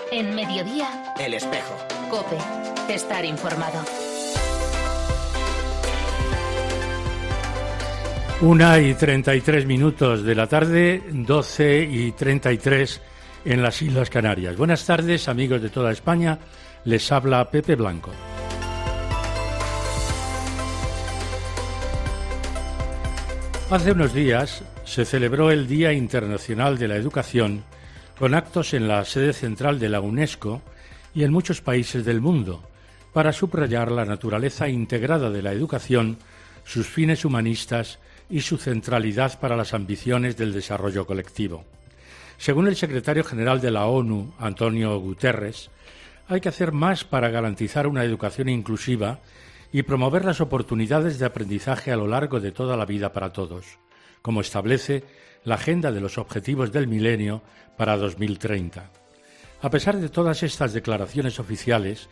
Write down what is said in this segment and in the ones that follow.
En Mediodía, El Espejo. COPE. Estar informado. 1:33 de la tarde, 12:33 en las Islas Canarias. Buenas tardes, amigos de toda España. Les habla Pepe Blanco. Hace unos días se celebró el Día Internacional de la Educación con actos en la sede central de la UNESCO y en muchos países del mundo para subrayar la naturaleza integrada de la educación, sus fines humanistas y su centralidad para las ambiciones del desarrollo colectivo. Según el secretario general de la ONU, Antonio Guterres, hay que hacer más para garantizar una educación inclusiva y promover las oportunidades de aprendizaje a lo largo de toda la vida para todos, como establece la Agenda de los Objetivos del Milenio para 2030. A pesar de todas estas declaraciones oficiales,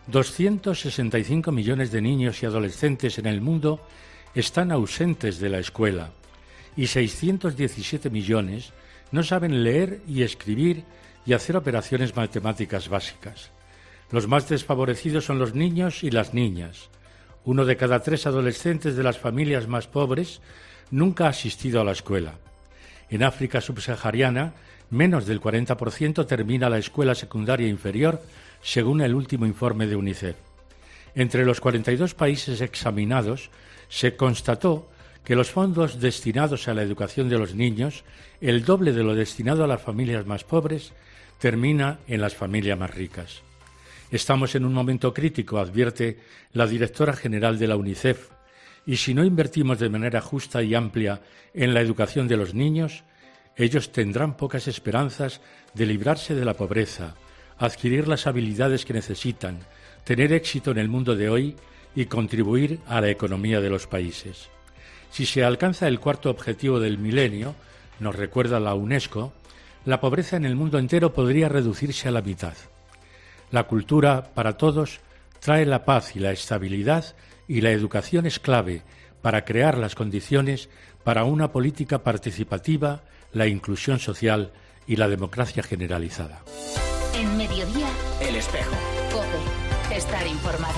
265 millones de niños y adolescentes en el mundo están ausentes de la escuela y 617 millones no saben leer y escribir y hacer operaciones matemáticas básicas. Los más desfavorecidos son los niños y las niñas. 1 de cada 3 adolescentes de las familias más pobres nunca ha asistido a la escuela. En África subsahariana, menos del 40% termina la escuela secundaria inferior, según el último informe de UNICEF. Entre los 42 países examinados, se constató que los fondos destinados a la educación de los niños, el doble de lo destinado a las familias más pobres, termina en las familias más ricas. Estamos en un momento crítico, advierte la directora general de la UNICEF, y si no invertimos de manera justa y amplia en la educación de los niños, ellos tendrán pocas esperanzas de librarse de la pobreza, adquirir las habilidades que necesitan, tener éxito en el mundo de hoy y contribuir a la economía de los países. Si se alcanza el cuarto objetivo del milenio, nos recuerda la UNESCO, la pobreza en el mundo entero podría reducirse a la mitad. La cultura para todos trae la paz y la estabilidad, y la educación es clave para crear las condiciones para una política participativa, la inclusión social y la democracia generalizada. En Mediodía, El Espejo. COPE. Estar informado.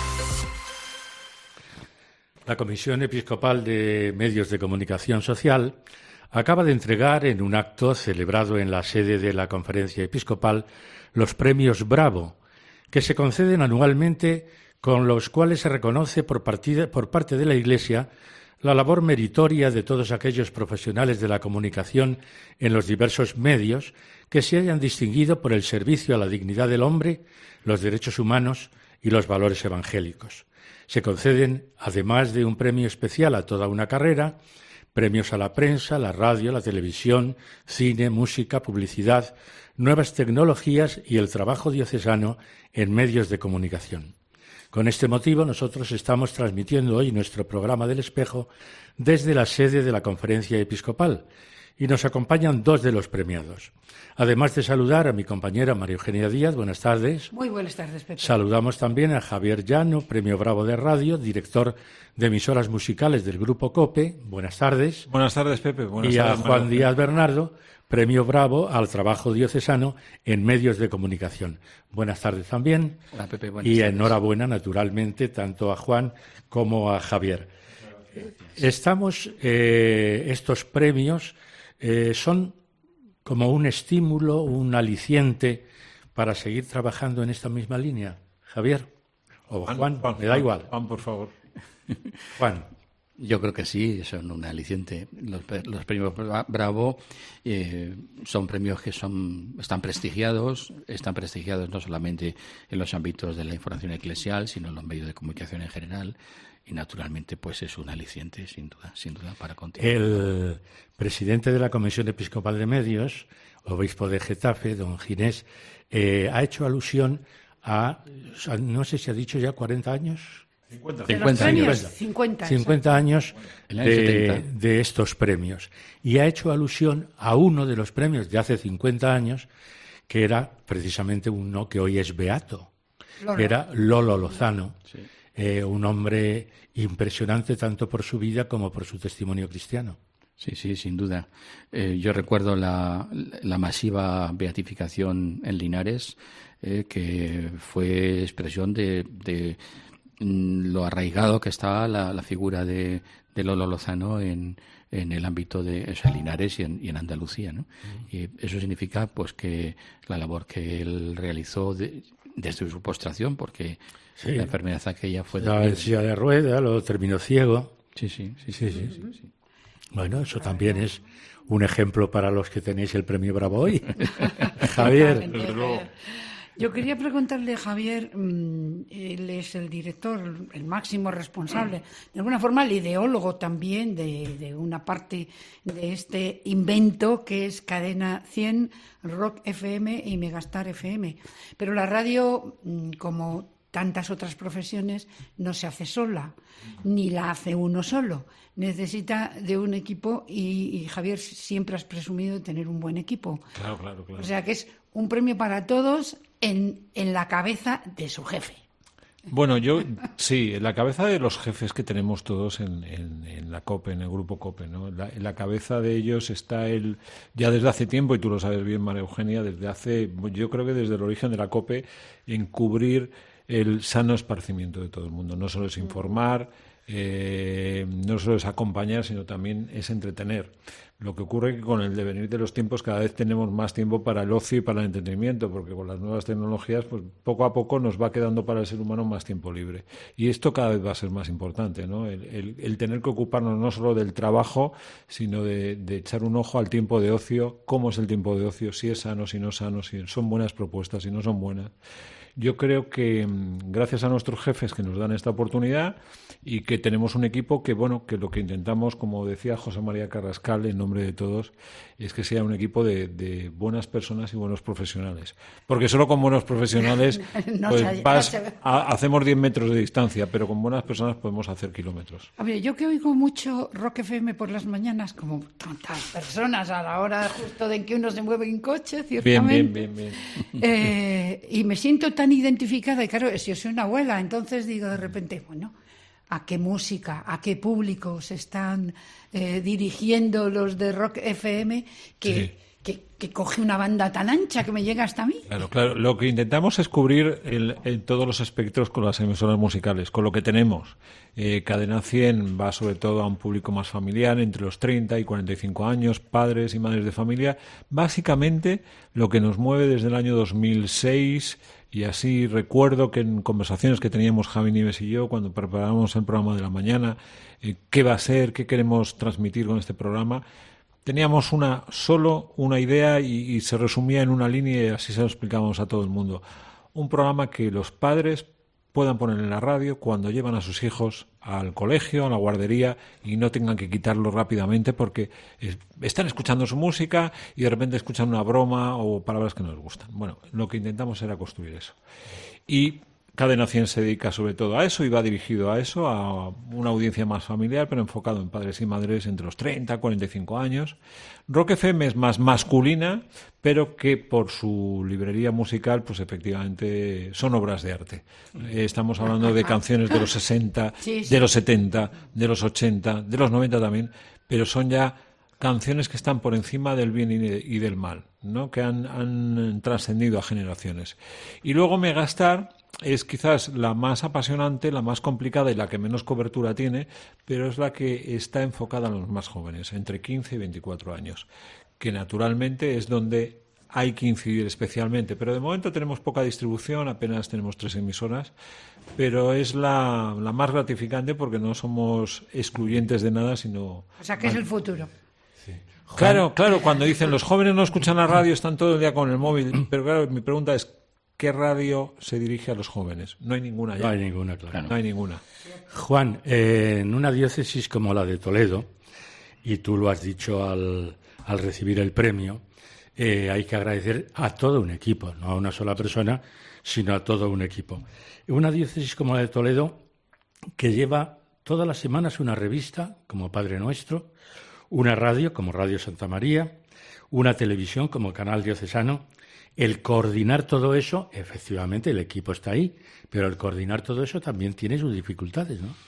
La Comisión Episcopal de Medios de Comunicación Social acaba de entregar en un acto celebrado en la sede de la Conferencia Episcopal los premios Bravo, que se conceden anualmente, con los cuales se reconoce por parte de la Iglesia la labor meritoria de todos aquellos profesionales de la comunicación en los diversos medios que se hayan distinguido por el servicio a la dignidad del hombre, los derechos humanos y los valores evangélicos. Se conceden, además de un premio especial a toda una carrera, premios a la prensa, la radio, la televisión, cine, música, publicidad, nuevas tecnologías y el trabajo diocesano en medios de comunicación. Con este motivo, nosotros estamos transmitiendo hoy nuestro programa del Espejo desde la sede de la Conferencia Episcopal y nos acompañan 2 de los premiados. Además de saludar a mi compañera María Eugenia Díaz, buenas tardes. Muy buenas tardes, Pepe. Saludamos también a Javier Llano, Premio Bravo de Radio, director de emisoras musicales del Grupo COPE. Buenas tardes. Buenas tardes, Pepe. Buenas y tardes, a Juan María. Díaz Bernardo, Premio Bravo al trabajo diocesano en medios de comunicación. Buenas tardes también. Hola, Pepe, y enhorabuena, naturalmente, tanto a Juan como a Javier. Estamos, estos premios son como un estímulo, un aliciente para seguir trabajando en esta misma línea. Javier o Juan, me da igual. Juan, por favor. Juan. Yo creo que sí, son un aliciente. Los premios Bravo son premios que están prestigiados no solamente en los ámbitos de la información eclesial, sino en los medios de comunicación en general, y naturalmente pues es un aliciente, sin duda, para continuar. El presidente de la Comisión Episcopal de Medios, obispo de Getafe, don Ginés, ha hecho alusión a, no sé si ha dicho ya 40 años... 50 años de estos premios. Y ha hecho alusión a uno de los premios de hace 50 años, que era precisamente uno que hoy es beato, que era Lolo Lozano, un hombre impresionante tanto por su vida como por su testimonio cristiano. Sí, sin duda. Yo recuerdo la masiva beatificación en Linares, que fue expresión de lo arraigado que estaba la figura de Lolo Lozano en el ámbito de Linares y en Andalucía, ¿no? Y eso significa pues que la labor que él realizó desde su postración, porque la enfermedad aquella fue la silla de ruedas, lo terminó ciego. Sí. Bueno, eso también es un ejemplo para los que tenéis el premio Bravo hoy. Javier. Yo quería preguntarle a Javier, él es el director, el máximo responsable, de alguna forma el ideólogo también de una parte de este invento que es Cadena 100, Rock FM y Megastar FM. Pero la radio, como tantas otras profesiones, no se hace sola, ni la hace uno solo. Necesita de un equipo y Javier, siempre has presumido de tener un buen equipo. Claro. O sea que es un premio para todos en la cabeza de su jefe. Bueno, en la cabeza de los jefes que tenemos todos en la COPE, en el grupo COPE, ¿no? En la cabeza de ellos está ya desde hace tiempo, y tú lo sabes bien, María Eugenia, yo creo que desde el origen de la COPE, en cubrir el sano esparcimiento de todo el mundo. No solo es informar, no solo es acompañar, sino también es entretener. Lo que ocurre es que con el devenir de los tiempos cada vez tenemos más tiempo para el ocio y para el entretenimiento, porque con las nuevas tecnologías, pues poco a poco nos va quedando para el ser humano más tiempo libre. Y esto cada vez va a ser más importante, ¿no? El tener que ocuparnos no solo del trabajo, sino de echar un ojo al tiempo de ocio, cómo es el tiempo de ocio, si es sano, si no es sano, si son buenas propuestas, si no son buenas. Yo creo que gracias a nuestros jefes que nos dan esta oportunidad y que tenemos un equipo que lo que intentamos, como decía José María Carrascal, en nombre de todos, es que sea un equipo de buenas personas y buenos profesionales. Porque solo con buenos profesionales hacemos 10 metros de distancia, pero con buenas personas podemos hacer kilómetros. A ver, yo que oigo mucho Rock FM por las mañanas, como tantas personas a la hora justo de que uno se mueve en coche, ciertamente. Bien. Y me siento tan identificada, y claro, si yo soy una abuela, entonces digo de repente, bueno, ¿a qué música, a qué público se están dirigiendo los de Rock FM que coge una banda tan ancha que me llega hasta mí? Claro. Lo que intentamos es cubrir en todos los espectros con las emisoras musicales, con lo que tenemos. Cadena 100 va sobre todo a un público más familiar, entre los 30 y 45 años, padres y madres de familia. Básicamente, lo que nos mueve desde el año 2006... Y así recuerdo que en conversaciones que teníamos Javi Nieves y yo cuando preparábamos el programa de la mañana, qué va a ser, qué queremos transmitir con este programa, teníamos solo una idea y se resumía en una línea y así se lo explicábamos a todo el mundo. Un programa que los padres puedan poner en la radio cuando llevan a sus hijos al colegio, a la guardería, y no tengan que quitarlo rápidamente porque están escuchando su música y de repente escuchan una broma o palabras que no les gustan. Bueno, lo que intentamos era construir eso. Y Cadena 100 se dedica sobre todo a eso y va dirigido a eso, a una audiencia más familiar, pero enfocado en padres y madres entre los 30 y 45 años. Rock FM es más masculina, pero que por su librería musical, pues efectivamente son obras de arte. Estamos hablando de canciones de los 60, de los 70, de los 80, de los 90 también, pero son ya canciones que están por encima del bien y del mal, ¿no? Que han trascendido a generaciones. Y luego Megastar es quizás la más apasionante, la más complicada y la que menos cobertura tiene, pero es la que está enfocada en los más jóvenes, entre 15 y 24 años, que naturalmente es donde hay que incidir especialmente. Pero de momento tenemos poca distribución, apenas tenemos 3 emisoras, pero es la más gratificante porque no somos excluyentes de nada, sino... O sea, que es el futuro. Sí. Claro, cuando dicen los jóvenes no escuchan la radio, están todo el día con el móvil, pero claro, mi pregunta es, ¿qué radio se dirige a los jóvenes? No hay ninguna ya. No hay ninguna, claro. No hay ninguna. Juan, en una diócesis como la de Toledo, y tú lo has dicho al recibir el premio, hay que agradecer a todo un equipo, no a una sola persona, sino a todo un equipo. Una diócesis como la de Toledo, que lleva todas las semanas una revista, como Padre Nuestro, una radio, como Radio Santa María, una televisión, como Canal Diocesano. El coordinar todo eso, efectivamente el equipo está ahí, pero el coordinar todo eso también tiene sus dificultades, ¿no?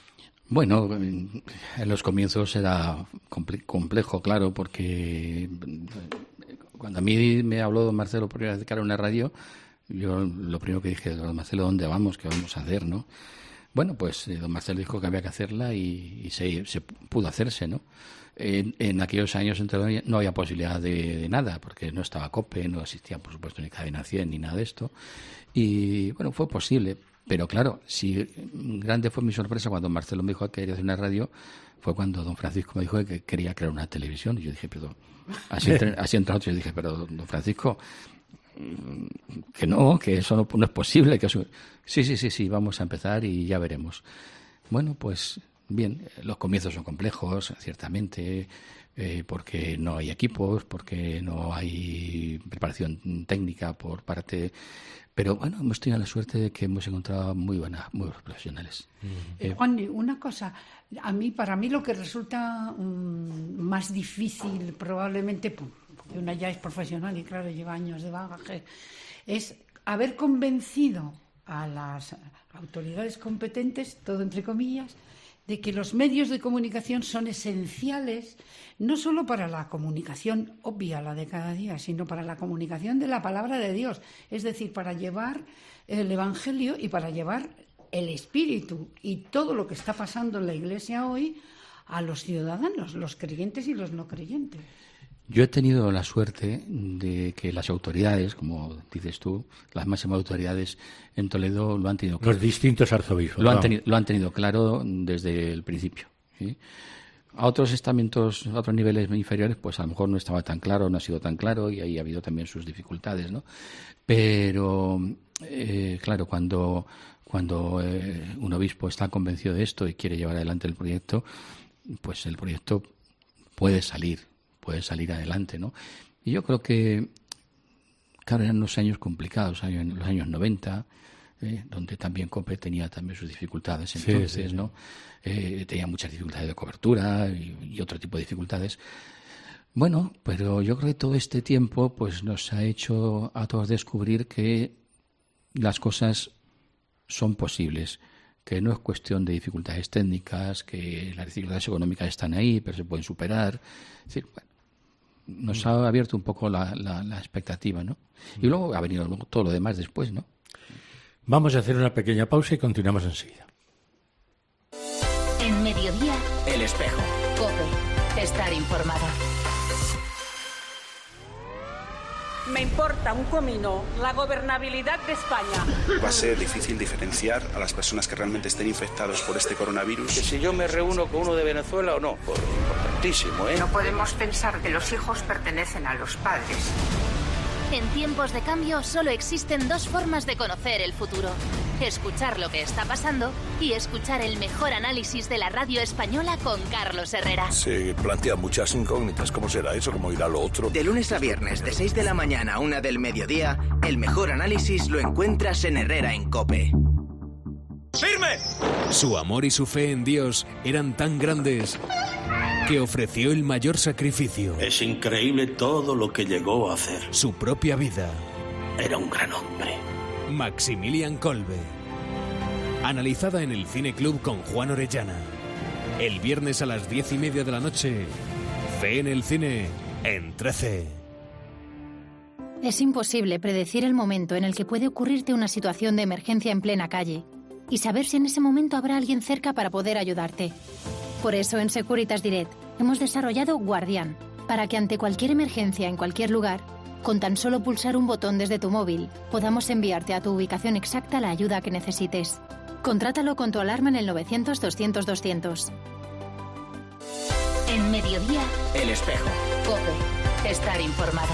Bueno, en los comienzos era complejo, claro, porque cuando a mí me habló don Marcelo por primera vez de cara a una radio, yo lo primero que dije, don Marcelo, ¿dónde vamos? ¿Qué vamos a hacer, no? Bueno, pues don Marcelo dijo que había que hacerla y se pudo hacerse, ¿no? En aquellos años no había posibilidad de nada, porque no estaba COPE, no existía, por supuesto, ni Cadena 100 ni nada de esto. Y, bueno, fue posible. Pero, claro, si grande fue mi sorpresa cuando Marcelo me dijo que quería hacer una radio, fue cuando don Francisco me dijo que quería crear una televisión. Y yo dije, pero así entre otros, yo dije, pero don Francisco, que eso no es posible. Que eso... Sí, vamos a empezar y ya veremos. Bueno, pues bien, los comienzos son complejos, ciertamente, porque no hay equipos, porque no hay preparación técnica por parte... Pero bueno, hemos tenido la suerte de que hemos encontrado muy buenos profesionales. Juan, una cosa, para mí lo que resulta más difícil probablemente, porque una ya es profesional y claro, lleva años de bagaje, es haber convencido a las autoridades competentes, todo entre comillas, de que los medios de comunicación son esenciales no solo para la comunicación obvia, la de cada día, sino para la comunicación de la palabra de Dios, es decir, para llevar el Evangelio y para llevar el Espíritu y todo lo que está pasando en la Iglesia hoy a los ciudadanos, los creyentes y los no creyentes. Yo he tenido la suerte de que las autoridades, como dices tú, las máximas autoridades en Toledo lo han tenido claro. Los distintos arzobispos. Lo han tenido claro desde el principio, ¿sí? A otros estamentos, a otros niveles inferiores, pues a lo mejor no estaba tan claro, no ha sido tan claro y ahí ha habido también sus dificultades, ¿no? Pero, claro, cuando un obispo está convencido de esto y quiere llevar adelante el proyecto, pues el proyecto puede salir adelante, ¿no? Y yo creo que, claro, eran unos años complicados, los años 90, donde también COPE tenía también sus dificultades entonces, sí. ¿no? Tenía muchas dificultades de cobertura y otro tipo de dificultades. Bueno, pero yo creo que todo este tiempo pues nos ha hecho a todos descubrir que las cosas son posibles, que no es cuestión de dificultades técnicas, que las dificultades económicas están ahí, pero se pueden superar. Es decir, bueno, nos ha abierto un poco la expectativa, ¿no? Y luego ha venido todo lo demás después, ¿no? Vamos a hacer una pequeña pausa y continuamos enseguida. En Mediodía, El Espejo. COPE. Estar informado. Me importa un comino la gobernabilidad de España. Va a ser difícil diferenciar a las personas que realmente estén infectados por este coronavirus. Que si yo me reúno con uno de Venezuela o no, pues importantísimo, ¿eh? No podemos pensar que los hijos pertenecen a los padres. En tiempos de cambio solo existen dos formas de conocer el futuro. Escuchar lo que está pasando y escuchar el mejor análisis de la radio española con Carlos Herrera. Se plantean muchas incógnitas. ¿Cómo será eso? ¿Cómo irá lo otro? De lunes a viernes, de 6 de la mañana a 1 del mediodía, el mejor análisis lo encuentras en Herrera en COPE. ¡Firme! Su amor y su fe en Dios eran tan grandes que ofreció el mayor sacrificio. Es increíble todo lo que llegó a hacer. Su propia vida. Era un gran hombre. Maximilian Kolbe. Analizada en el Cine Club con Juan Orellana. El viernes a las 10:30 de la noche. Fe en el cine en 13. Es imposible predecir el momento en el que puede ocurrirte una situación de emergencia en plena calle y saber si en ese momento habrá alguien cerca para poder ayudarte. Por eso en Securitas Direct hemos desarrollado Guardián, para que ante cualquier emergencia en cualquier lugar, con tan solo pulsar un botón desde tu móvil, podamos enviarte a tu ubicación exacta la ayuda que necesites. Contrátalo con tu alarma en el 900-200-200. En Mediodía, El Espejo. COPE. Estar informado.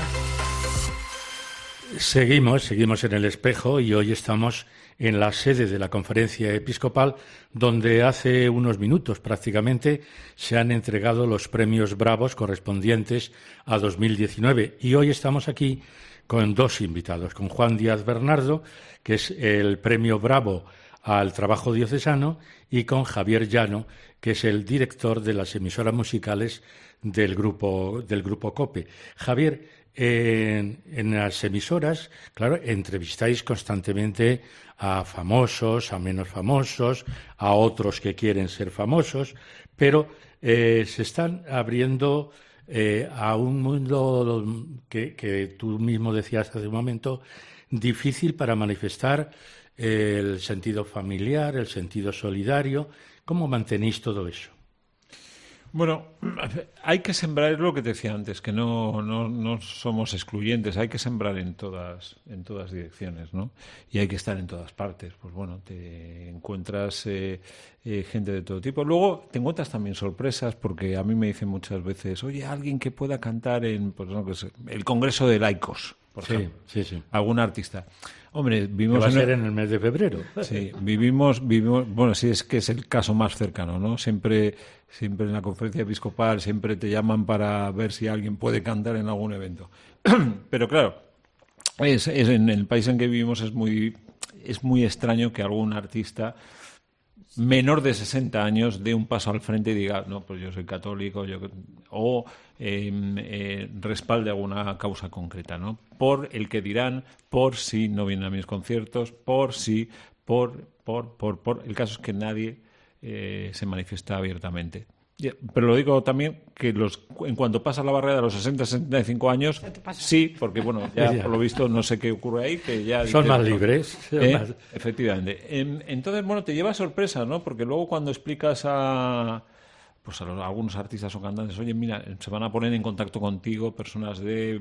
Seguimos en El Espejo y hoy estamos en la sede de la Conferencia Episcopal, donde hace unos minutos prácticamente se han entregado los premios Bravos correspondientes a 2019. Y hoy estamos aquí con dos invitados, con Juan Díaz Bernardo, que es el premio Bravo al trabajo diocesano, y con Javier Llano, que es el director de las emisoras musicales del grupo COPE. Javier, En las emisoras, claro, entrevistáis constantemente a famosos, a menos famosos, a otros que quieren ser famosos, pero se están abriendo a un mundo que tú mismo decías hace un momento, difícil para manifestar el sentido familiar, el sentido solidario. ¿Cómo mantenéis todo eso? Bueno, hay que sembrar, es lo que te decía antes, que no somos excluyentes, hay que sembrar en todas direcciones, ¿no? Y hay que estar en todas partes. Pues bueno, te encuentras gente de todo tipo. Luego te encuentras también sorpresas, porque a mí me dicen muchas veces, oye, alguien que pueda cantar en, pues no, que sé, el Congreso de Laicos, por ejemplo. Sí. Algún artista. Hombre, vivimos que va a ser en el mes de febrero. Sí, vivimos, bueno, sí, es que es el caso más cercano, ¿no? Siempre en la conferencia episcopal siempre te llaman para ver si alguien puede cantar en algún evento. Pero claro, es en el país en que vivimos es muy extraño que algún artista menor de 60 años dé un paso al frente y diga, no, pues yo soy católico, o respalde alguna causa concreta, ¿no? Por el que dirán, por si no vienen a mis conciertos, por si, por. El caso es que nadie se manifiesta abiertamente. Pero lo digo también que en cuanto pasa la barrera de los 60-65 años, sí, porque bueno, ya por lo visto no sé qué ocurre ahí, que ya son más libres. Efectivamente. Entonces, bueno, te lleva sorpresa, ¿no? Porque luego cuando explicas a algunos artistas o cantantes, oye, mira, se van a poner en contacto contigo personas de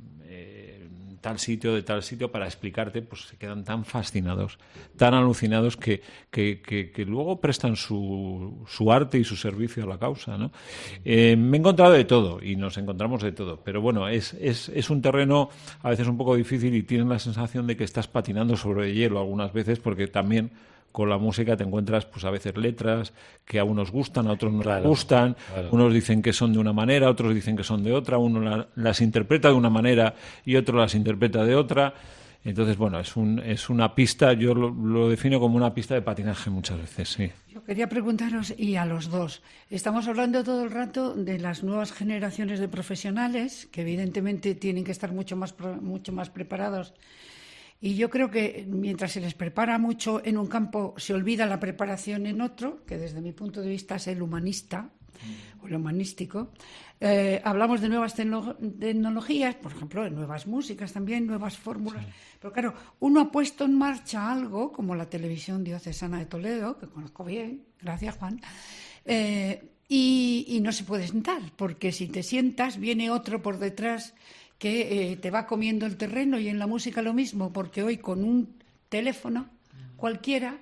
tal sitio para explicarte, pues se quedan tan fascinados, tan alucinados que luego prestan su arte y su servicio a la causa, ¿no? Me he encontrado de todo y nos encontramos de todo, pero bueno, es un terreno a veces un poco difícil y tienes la sensación de que estás patinando sobre el hielo algunas veces, porque también con la música te encuentras pues a veces letras que a unos gustan, a otros no les gustan, unos dicen que son de una manera, otros dicen que son de otra, uno las interpreta de una manera y otro las interpreta de otra. Entonces, bueno, es una pista, yo lo defino como una pista de patinaje muchas veces, sí. Yo quería preguntaros, y a los dos, estamos hablando todo el rato de las nuevas generaciones de profesionales, que evidentemente tienen que estar mucho más preparados. Y yo creo que mientras se les prepara mucho en un campo, se olvida la preparación en otro, que desde mi punto de vista es el humanista o el humanístico. Hablamos de nuevas tecnologías, por ejemplo, de nuevas músicas también, nuevas fórmulas. Sí. Pero claro, uno ha puesto en marcha algo, como la Televisión Diocesana de Toledo, que conozco bien, gracias Juan, y no se puede sentar, porque si te sientas viene otro por detrás que te va comiendo el terreno, y en la música lo mismo, porque hoy con un teléfono cualquiera,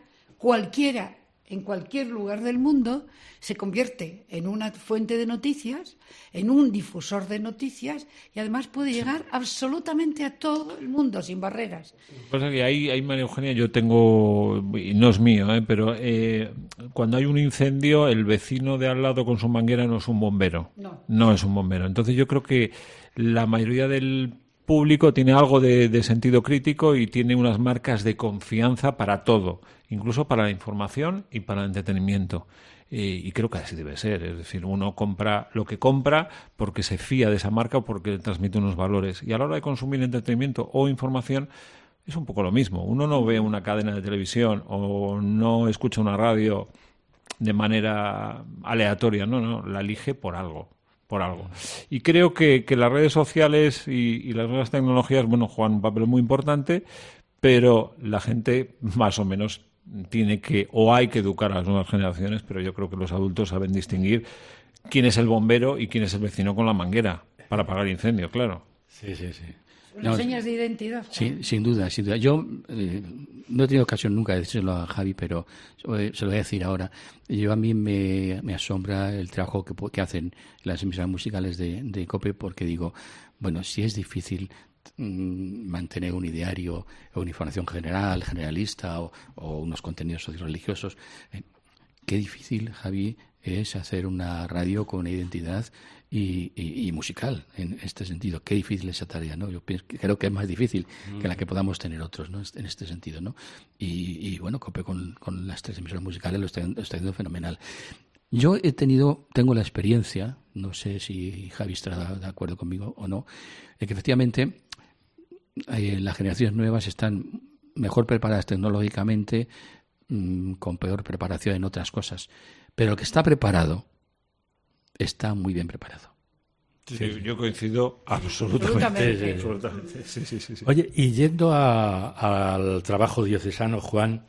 en cualquier lugar del mundo, se convierte en una fuente de noticias, en un difusor de noticias, y además puede llegar absolutamente a todo el mundo, sin barreras. Pasa que ahí, María Eugenia, yo tengo, y no es mío, pero cuando hay un incendio, el vecino de al lado con su manguera no es un bombero. No es un bombero. Entonces yo creo que la mayoría del público tiene algo de sentido crítico y tiene unas marcas de confianza para todo, incluso para la información y para el entretenimiento. Y creo que así debe ser. Es decir, uno compra lo que compra porque se fía de esa marca o porque transmite unos valores. Y a la hora de consumir entretenimiento o información es un poco lo mismo. Uno no ve una cadena de televisión o no escucha una radio de manera aleatoria. No, la elige por algo. Y creo que las redes sociales y las nuevas tecnologías, bueno, juegan un papel muy importante, pero la gente más o menos tiene que, o hay que educar a las nuevas generaciones, pero yo creo que los adultos saben distinguir quién es el bombero y quién es el vecino con la manguera para apagar el incendio, claro. Sí. Son señas de identidad. Sí, sin duda. Yo no he tenido ocasión nunca de decírselo a Javi, pero se lo voy a decir ahora. A mí me asombra el trabajo que hacen las emisoras musicales de COPE, porque digo, bueno, si es difícil mantener un ideario o una información generalista o unos contenidos socioreligiosos, qué difícil, Javi, es hacer una radio con una identidad y musical en este sentido. Qué difícil esa tarea, ¿no? Yo creo que es más difícil que la que podamos tener otros, ¿no? En este sentido, ¿no? Y bueno, COPE con las 3 emisoras musicales lo está haciendo fenomenal. Yo tengo la experiencia, no sé si Javi estará de acuerdo conmigo o no, que efectivamente las generaciones nuevas están mejor preparadas tecnológicamente, con peor preparación en otras cosas. Pero el que está preparado está muy bien preparado. Sí, yo coincido absolutamente. Sí. Oye, y yendo al trabajo diocesano, Juan,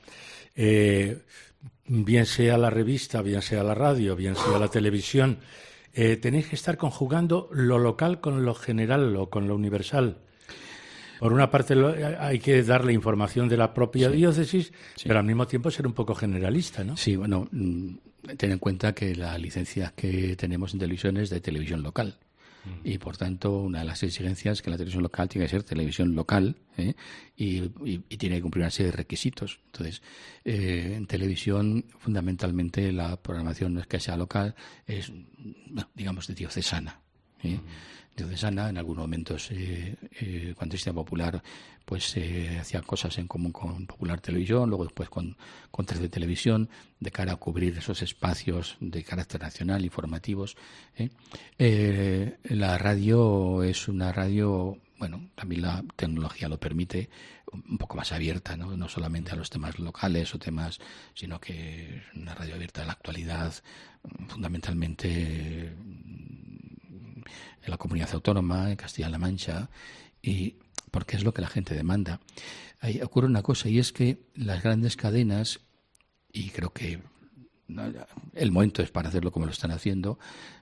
bien sea la revista, bien sea la radio, bien sea la televisión, tenéis que estar conjugando lo local con lo general o con lo universal. Por una parte hay que dar la información de la propia diócesis, pero al mismo tiempo ser un poco generalista, ¿no? Sí, bueno, ten en cuenta que la licencia que tenemos en televisión es de televisión local. Y por tanto, una de las exigencias es que la televisión local tiene que ser televisión local, y tiene que cumplir una serie de requisitos. Entonces, en televisión, fundamentalmente, la programación no es que sea local, es, digamos, de diocesana. Diocesana, en algunos momentos, cuando existía Popular, pues hacía cosas en común con Popular Televisión, luego después con 13 Televisión, de cara a cubrir esos espacios de carácter nacional, informativos. La radio es una radio, bueno, también la tecnología lo permite, un poco más abierta, no solamente a los temas locales o temas, sino que es una radio abierta a la actualidad, fundamentalmente en la comunidad autónoma, en Castilla-La Mancha, y porque es lo que la gente demanda. Ahí ocurre una cosa, y es que las grandes cadenas, y creo que el momento es para hacerlo como lo están haciendo,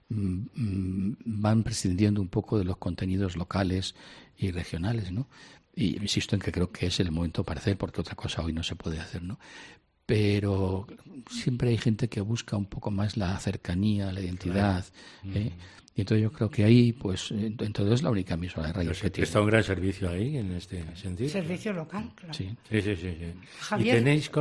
van prescindiendo un poco de los contenidos locales y regionales, ¿no? Y insisto en que creo que es el momento para hacer, porque otra cosa hoy no se puede hacer, ¿no? Pero siempre hay gente que busca un poco más la cercanía, la identidad, y entonces yo creo que ahí, pues, entonces es la única emisora de radio que tiene. Está un gran servicio ahí, en este sentido. Servicio local, claro. Sí. Javier,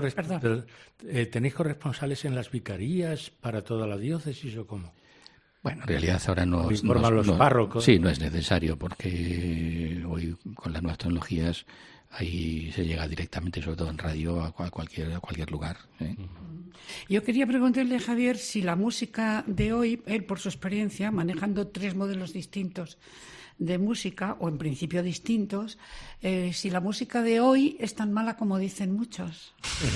¿Y tenéis corresponsales en las vicarías para toda la diócesis o cómo? Bueno, en realidad ahora no informan los párrocos. Sí, no es necesario, porque hoy con las nuevas tecnologías ahí se llega directamente, sobre todo en radio, a cualquier lugar. Yo quería preguntarle a Javier si la música de hoy, él por su experiencia, manejando 3 modelos distintos de música, o en principio distintos, si la música de hoy es tan mala como dicen muchos.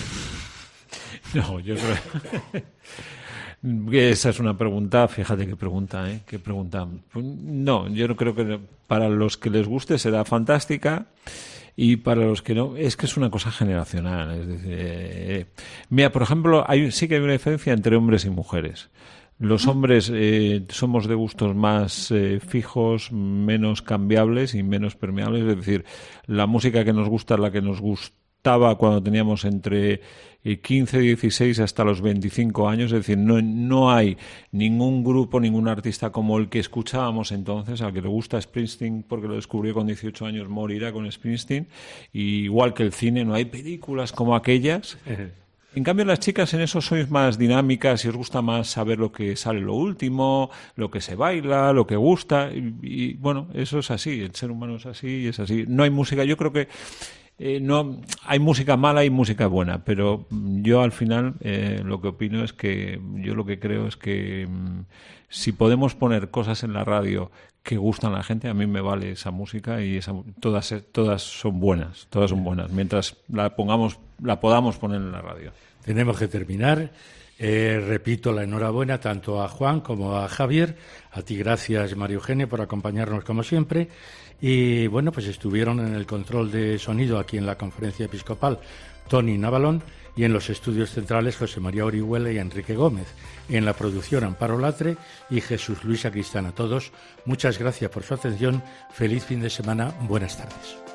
No, yo creo que esa es una pregunta, fíjate qué pregunta, qué pregunta. No, yo no creo que para los que les guste será fantástica. Y para los que no, es que es una cosa generacional. Es decir, mira, por ejemplo, sí que hay una diferencia entre hombres y mujeres. Los hombres somos de gustos más fijos, menos cambiables y menos permeables. Es decir, la música que nos gusta es la que nos gustaba cuando teníamos entre 15, 16 hasta los 25 años. Es decir, no hay ningún grupo, ningún artista como el que escuchábamos entonces. Al que le gusta Springsteen porque lo descubrió con 18 años morirá con Springsteen. Y igual que el cine, no hay películas como aquellas. En cambio, las chicas en eso sois más dinámicas y os gusta más saber lo que sale lo último, lo que se baila, lo que gusta. Y bueno, eso es así. El ser humano es así y es así. No hay música. Yo creo que no hay música mala y música buena, pero yo al final lo que opino es que yo lo que creo es que si podemos poner cosas en la radio que gustan a la gente, a mí me vale esa música y todas son buenas, mientras la podamos poner en la radio. Tenemos que terminar. Repito la enhorabuena tanto a Juan como a Javier. A ti gracias, María Eugenia, por acompañarnos como siempre. Y bueno, pues estuvieron en el control de sonido aquí en la Conferencia Episcopal Tony Navalón, y en los estudios centrales José María Orihuela y Enrique Gómez. En la producción Amparo Latre y Jesús Luis Sacristán. A todos, muchas gracias por su atención. Feliz fin de semana. Buenas tardes.